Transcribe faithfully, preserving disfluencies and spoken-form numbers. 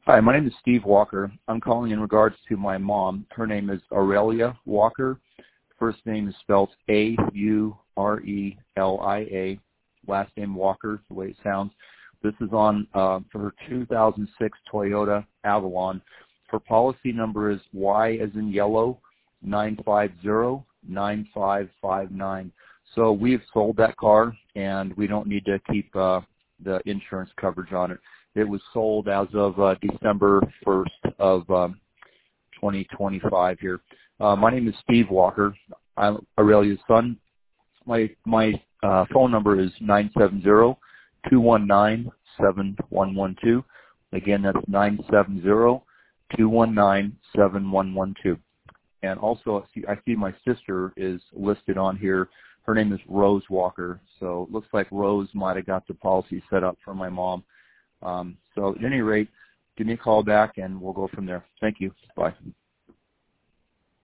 Hi, my name is Steve Walker. I'm calling in regards to my mom. Her name is Aurelia Walker. First name is spelled A U R E L I A. Last name Walker, the way it sounds. This is on uh, for her two thousand six Toyota Avalon. Her policy number is Y as in yellow, nine five zero nine five five nine. So we've sold that car, and we don't need to keep uh, the insurance coverage on it. It was sold as of uh, December first of um, twenty twenty-five here. Uh, my name is Steve Walker. I'm Aurelia's son. My my uh, phone number is nine seven zero two one nine seven one one two. Again, that's nine seven zero two one nine seven one one two. And also, I see, I see my sister is listed on here. Her name is Rose Walker. So it looks like Rose might have got the policy set up for my mom. Um, so at any rate, give me a call back and we'll go from there. Thank you. Bye.